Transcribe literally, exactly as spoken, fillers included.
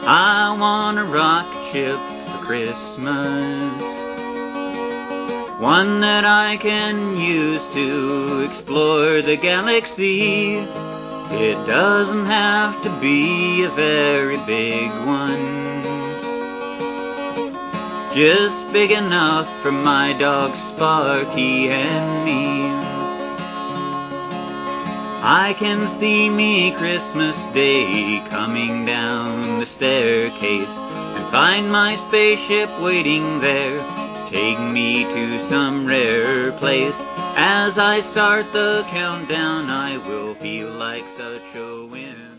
I want a rocket ship for Christmas, one that I can use to explore the galaxy. It doesn't have to be a very big one, just big enough for my dog Sparky and me. I can see me Christmas Day coming down the staircase and find my spaceship waiting there. Take me to some rare place. As I start the countdown, I will feel like such a win.